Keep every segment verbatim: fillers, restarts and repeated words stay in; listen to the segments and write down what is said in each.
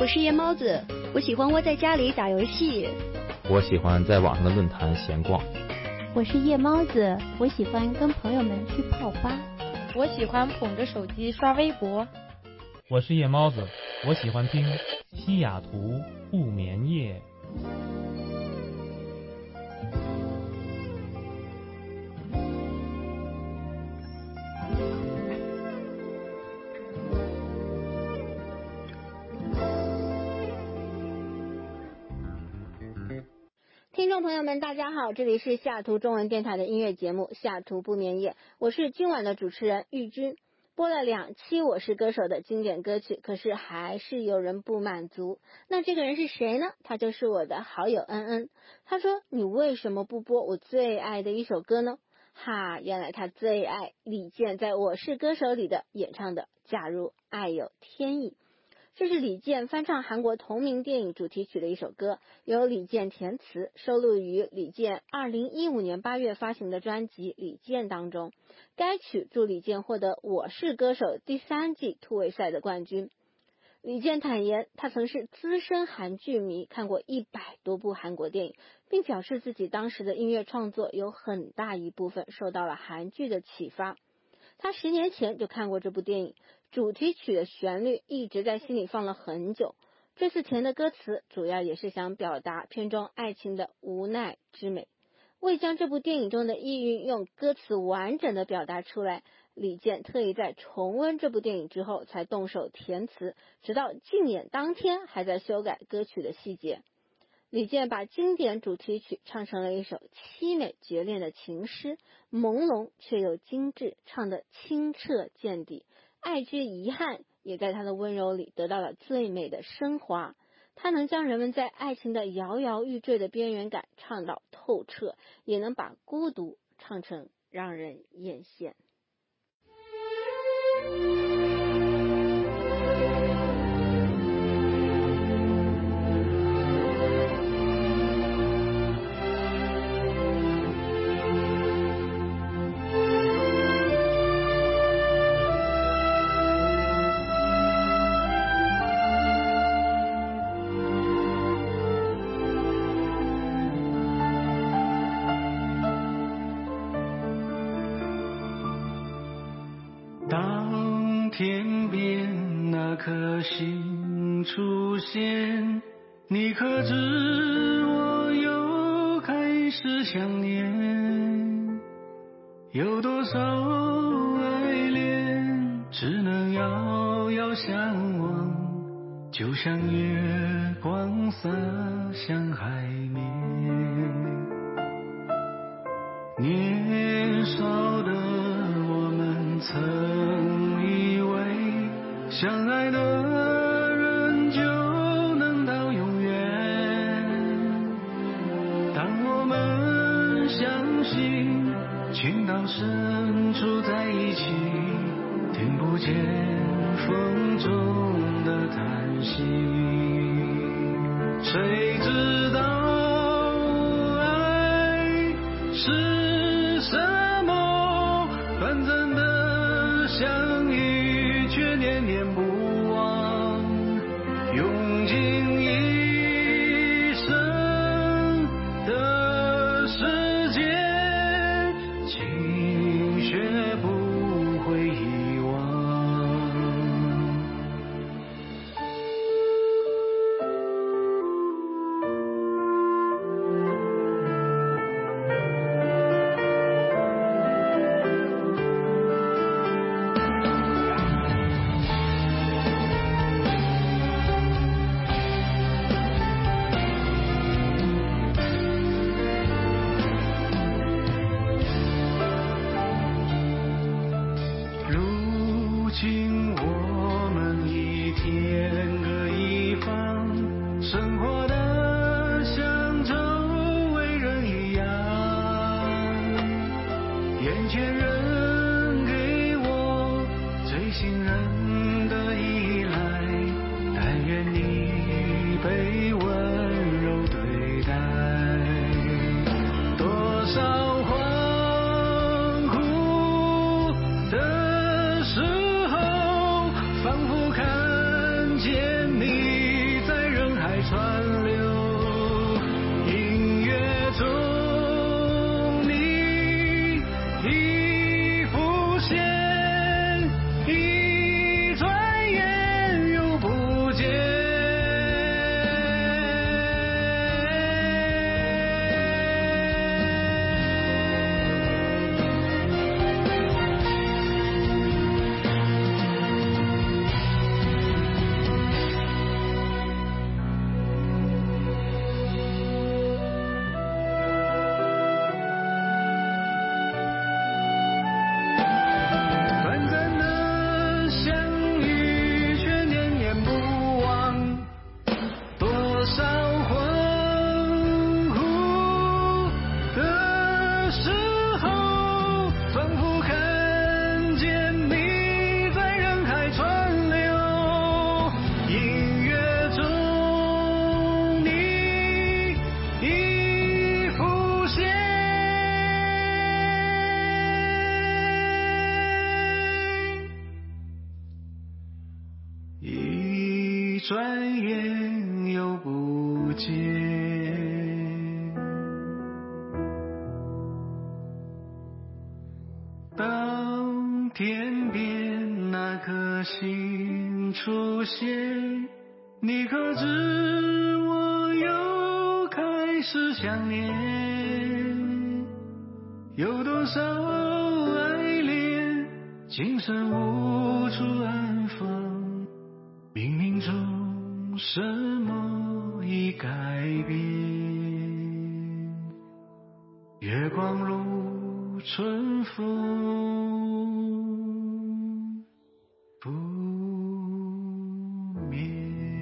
我是夜猫子，我喜欢窝在家里打游戏。 我喜欢在网上的论坛闲逛。 我是夜猫子，我喜欢跟朋友们去泡吧。 我喜欢捧着手机刷微博。 我是夜猫子，我喜欢听西雅图不眠夜。 听众朋友们大家好，这里是西雅图中文电台的音乐节目西雅图不眠夜，我是今晚的主持人玉君。播了两期我是歌手的经典歌曲，可是还是有人不满足。那这个人是谁呢？他就是我的好友恩恩。他说，你为什么不播我最爱的一首歌呢？哈，原来他最爱李健在我是歌手里的演唱的假如爱有天意。这是李健翻唱韩国同名电影主题曲的一首歌，由李健填词，收录于李健二零一五年八月发行的专辑《李健》当中。该曲助李健获得《我是歌手》第三季突围赛的冠军。李健坦言，他曾是资深韩剧迷，看过一百多部韩国电影，并表示自己当时的音乐创作有很大一部分受到了韩剧的启发。他十年前就看过这部电影，主题曲的旋律一直在心里放了很久。这次填的歌词主要也是想表达片中爱情的无奈之美。为将这部电影中的意蕴用歌词完整的表达出来，李健特意在重温这部电影之后才动手填词，直到竞演当天还在修改歌曲的细节。李健把经典主题曲唱成了一首凄美绝恋的情诗，朦胧却又精致，唱得清澈见底，爱之遗憾也在他的温柔里得到了最美的升华。他能将人们在爱情的摇摇欲坠的边缘感唱到透彻，也能把孤独唱成让人艳羡。 当天边那颗星出现，你可知我又开始想念？有多少爱恋只能遥遥相望，就像月光洒向海面。年少的我们曾以为相爱的人就能到永远，当我们相信情到深处在一起，听不见风中的叹息，谁知道爱是什么？短暂的相遇却念念不忘，用尽一生的时间，情却不会遗忘。 转眼又不见。当天边那颗星出现，你可知我又开始想念？有多少爱恋今生无处安放，冥冥中什么已改变？月光如春风不灭。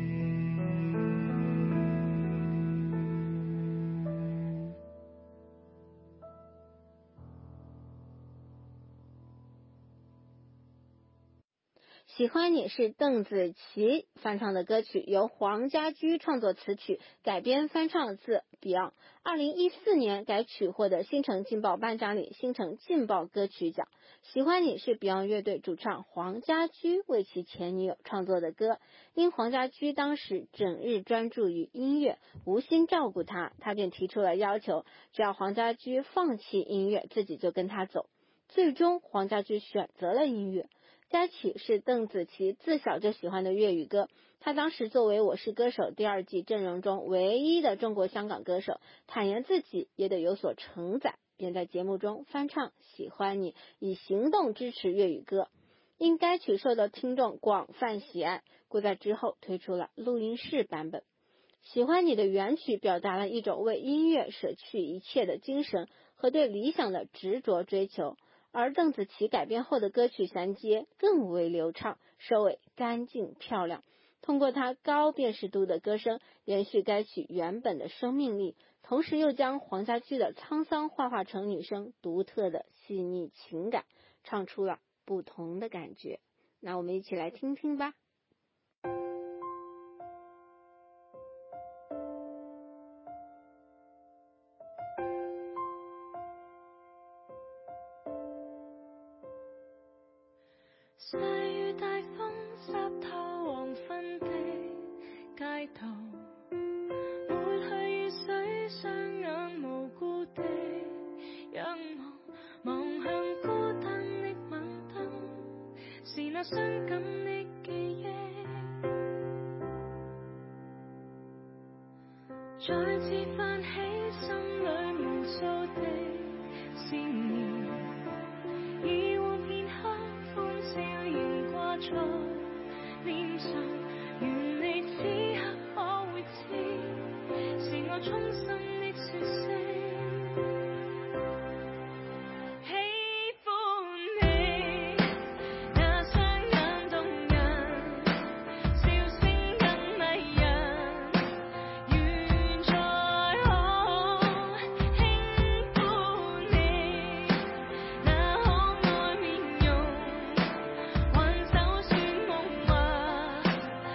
喜欢你是邓紫棋翻唱的歌曲，由黄家驹创作词曲，改编翻唱自 Beyond。二零一四年该曲获得新城劲爆颁奖礼新城劲爆歌曲奖。喜欢你是 Beyond 乐队主唱黄家驹为其前女友创作的歌，因黄家驹当时整日专注于音乐，无心照顾他，他便提出了要求，只要黄家驹放弃音乐，自己就跟他走。最终黄家驹选择了音乐。该曲是邓紫棋自小就喜欢的粤语歌，她当时作为《我是歌手》第二季阵容中唯一的中国香港歌手，坦言自己也得有所承载，便在节目中翻唱《喜欢你》，以行动支持粤语歌。因该曲受到听众广泛喜爱，故在之后推出了录音室版本。喜欢你的原曲表达了一种为音乐舍去一切的精神和对理想的执着追求，而邓紫棋改编后的歌曲衔接更为流畅，收尾干净漂亮。通过她高辨识度的歌声，延续该曲原本的生命力，同时又将黄家驹的沧桑幻化成女生独特的细腻情感，唱出了不同的感觉。那我们一起来听听吧。 細雨大風濕透黃昏的街道，抹去雨水，雙眼無辜地仰望，望向孤單的晚燈，是那傷感的記憶，再次泛起心裏無數的思念，以往片刻歡笑仍掛在臉上，願你此刻可會知，是我衷心的說聲喜歡你。那雙眼動人，笑聲更迷人，願再可輕撫你。那可愛面容，還就算夢話，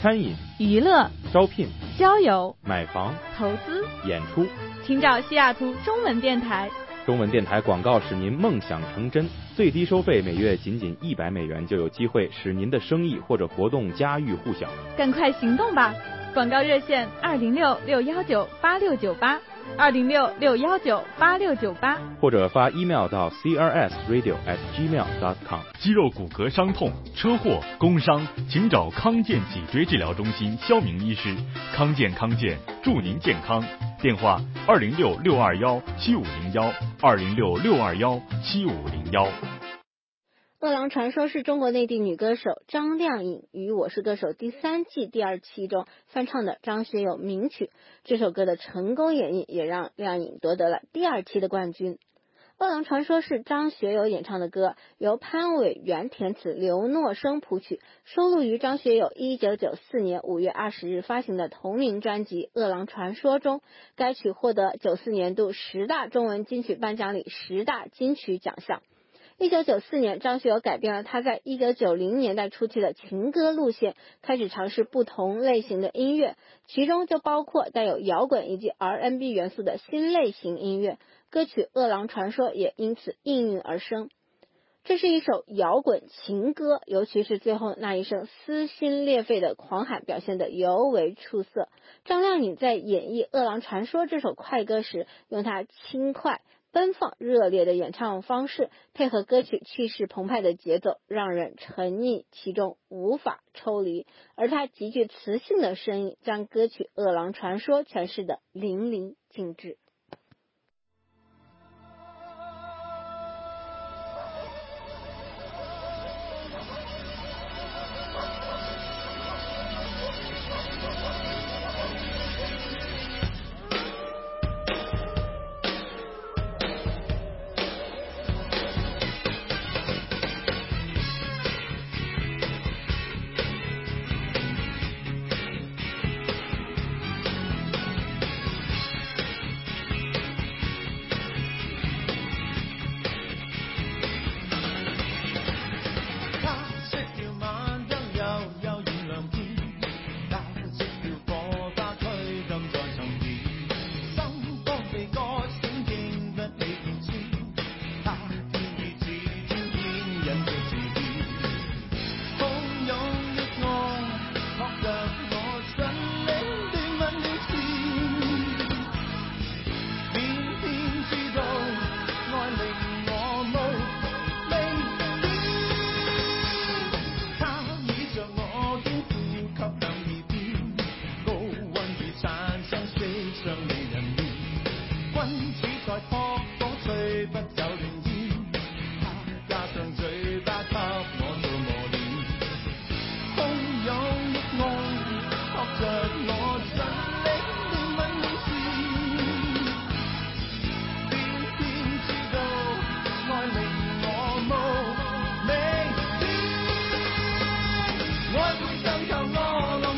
餐饮、 娱乐、 招聘、 交友、 买房、 投资、 演出， 请找西雅图中文电台。 中文电台广告使您梦想成真，最低收费每月仅仅一百美元，就有机会使您的生意或者活动家喻户晓。 赶快行动吧！广告热线二零六六幺九八六九八，二零六六幺九八六九八， 或者发 email 到 c r s radio at gmail dot com。 肌肉骨骼伤痛、车祸、工伤，请找康健脊椎治疗中心肖明医师。康健康健，祝您健康。电话二零六六二幺七五零幺，二零六六二幺七五零幺。 饿狼传说是中国内地女歌手张靓颖于《我是歌手》第三季第二期中翻唱的张学友名曲，这首歌的成功演绎也让靓颖夺得了第二期的冠军。饿狼传说是张学友演唱的歌，由潘伟源填词，刘诺生谱曲，收录于张学友一九九四年五月二十日发行的同名专辑《饿狼传说》中。该曲获得九四年度十大中文金曲颁奖礼十大金曲奖项。一九九四年，张学友改变了他在一九九零年代初期的情歌路线，开始尝试不同类型的音乐，其中就包括带有摇滚以及 R and B 元素的新类型音乐。歌曲《饿狼传说》也因此应运而生。这是一首摇滚情歌，尤其是最后那一声撕心裂肺的狂喊表现得尤为出色。张靓颖在演绎《饿狼传说》这首快歌时，用她轻快奔放热烈的演唱方式，配合歌曲气势澎湃的节奏，让人沉溺其中无法抽离。而她极具磁性的声音，将歌曲《饿狼传说》诠释得淋漓尽致。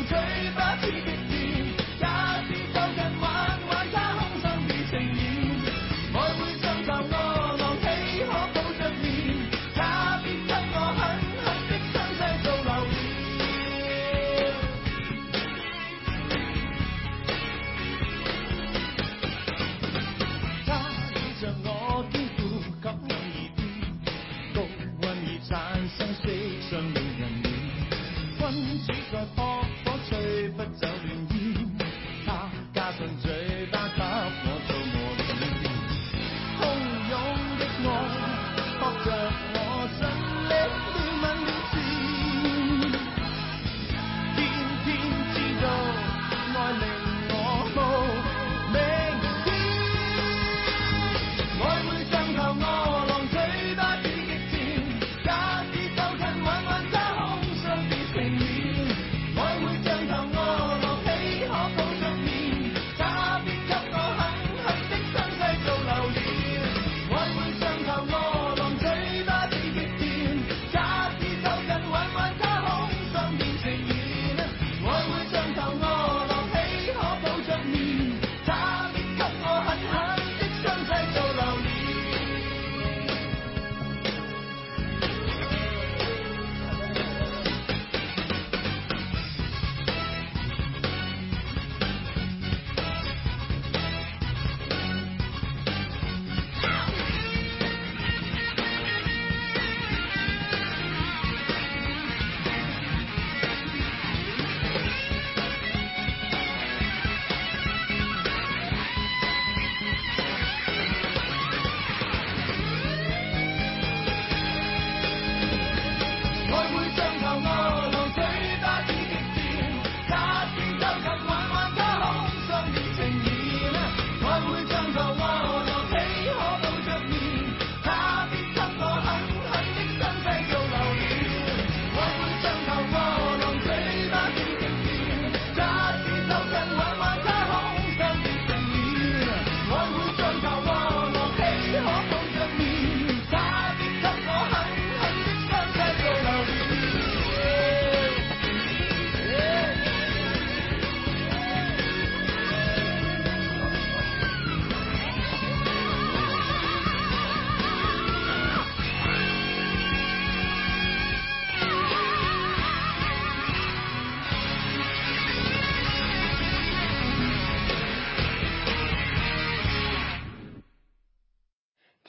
也是走近玩玩他空想的情意。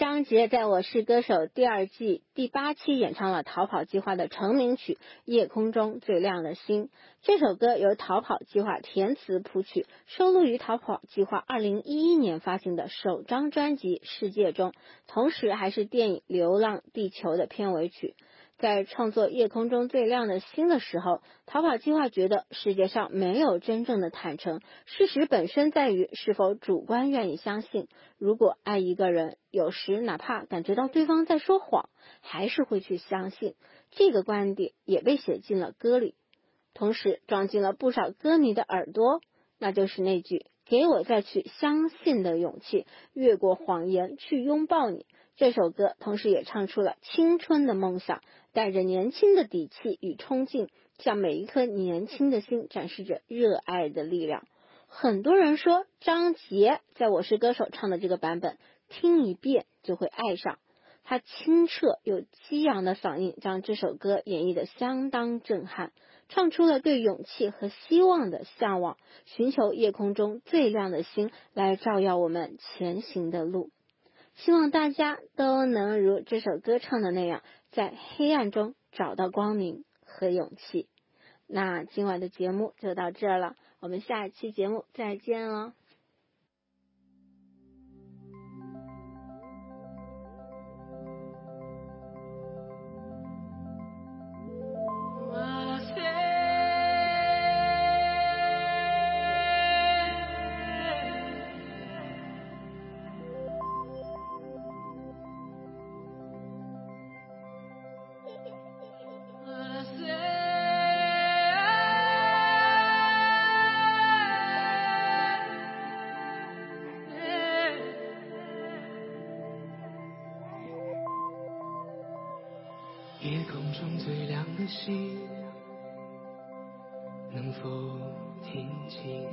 张杰在我是歌手第二季第八期演唱了逃跑计划的成名曲《夜空中最亮的星》。这首歌由逃跑计划填词谱曲，收录于逃跑计划二零一一年发行的首张专辑《世界》中，同时还是电影《流浪地球》的片尾曲。在创作《夜空中最亮的星》的时候，逃跑计划觉得世界上没有真正的坦诚，事实本身在于是否主观愿意相信。如果爱一个人，有时哪怕感觉到对方在说谎，还是会去相信。这个观点也被写进了歌里，同时撞进了不少歌迷的耳朵，那就是那句给我再去相信的勇气，越过谎言去拥抱你。这首歌同时也唱出了青春的梦想，带着年轻的底气与冲劲，向每一颗年轻的心展示着热爱的力量。很多人说张杰在我是歌手唱的这个版本，听一遍就会爱上。他清澈又激昂的嗓音将这首歌演绎得相当震撼，唱出了对勇气和希望的向往，寻求夜空中最亮的星来照耀我们前行的路。希望大家都能如这首歌唱的那样，在黑暗中找到光明和勇气。那今晚的节目就到这儿了，我们下一期节目再见哦。 夜空中最亮的星，能否听清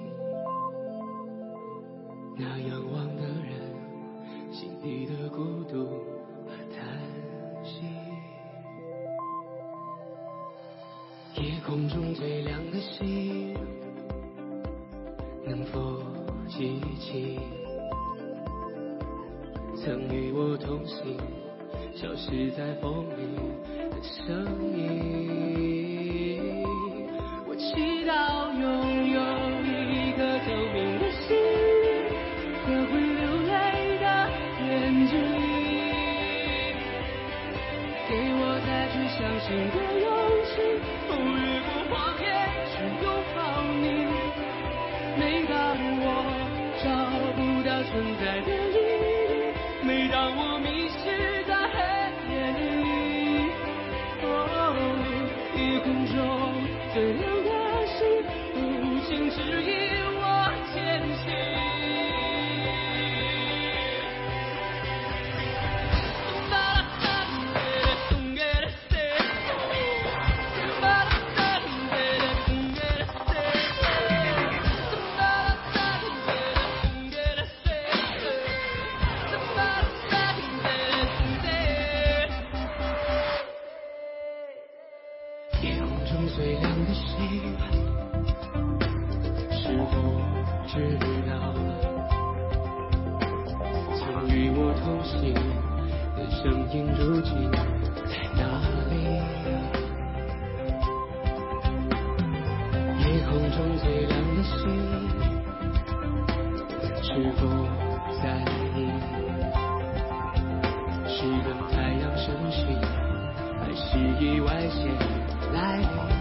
那仰望的人心底的孤独和叹息？夜空中最亮的星，能否记起曾与我同行消失在风里的声音？我祈祷拥有一颗透明的心和会流泪的眼睛，给我再去相信的勇气，哦，越过谎言去拥抱你。每当我找不到存在的意义，每当我迷失在黑夜里，哦，夜空中最亮的星，不请指引我前行。最亮的星，是否知道曾与我同行的声音如今在哪里？夜空中最亮的星，是否在意是等太阳升起，还是意外先来临？